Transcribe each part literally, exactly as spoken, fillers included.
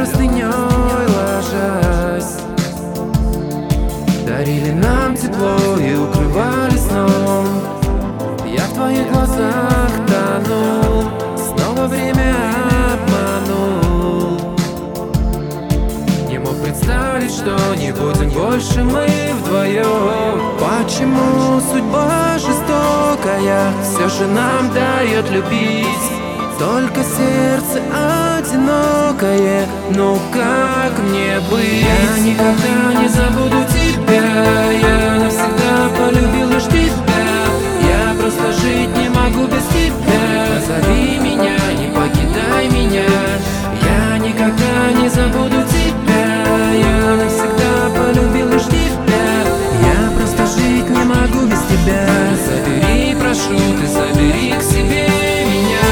простыней ложась, дарили нам тепло и укрывали сном. Я в твоих глазах тонул, снова время обманул. Не мог представить, что не будем больше мы вдвоем. Почему судьба жестокая все же нам дает любить? Только сердце одинокое, ну как мне быть? Я никогда не забуду тебя, я навсегда полюбил лишь тебя. Я просто жить не могу без тебя. Зови меня, не покидай меня. Я никогда не забуду тебя, я навсегда полюбил лишь тебя. Я просто жить не могу без тебя. Забери, прошу, ты забери к себе меня.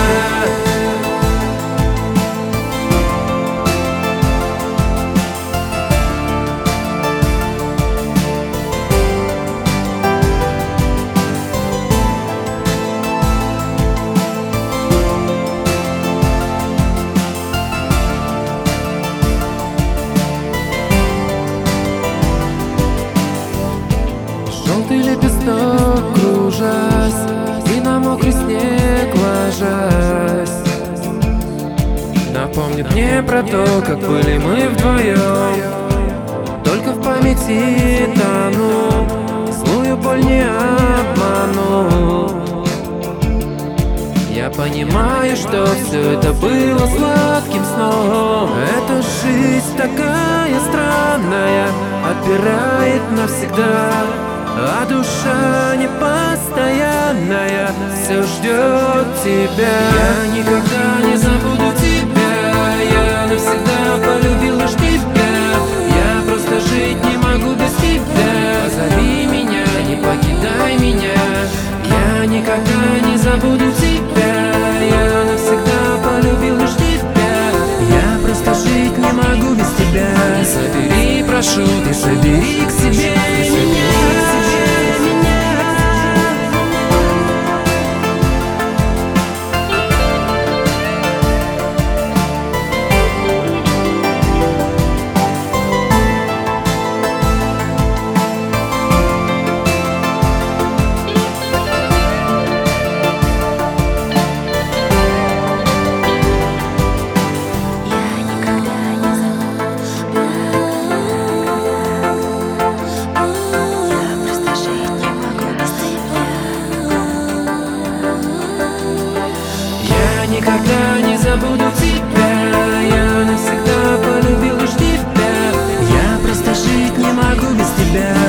Желтый лепесток кружась и на мокрый снег ложась напомнит мне про то, как были мы вдвоем. Только в памяти тону, злую боль не обману. Я понимаю, что все это было сладким сном. Эта жизнь такая странная, отбирает навсегда. А душа непостоянная все ждет тебя. Я никогда не забуду тебя, я навсегда полюбил лишь тебя. Я просто жить не могу без тебя. Позови меня, не покидай меня. Я никогда не забуду тебя, я навсегда полюбил лишь тебя. Я просто жить не могу без тебя. Забери, прошу, ты забери к себе меня. Никогда не забуду тебя, я навсегда полюбил лишь тебя. Я просто жить не могу без тебя.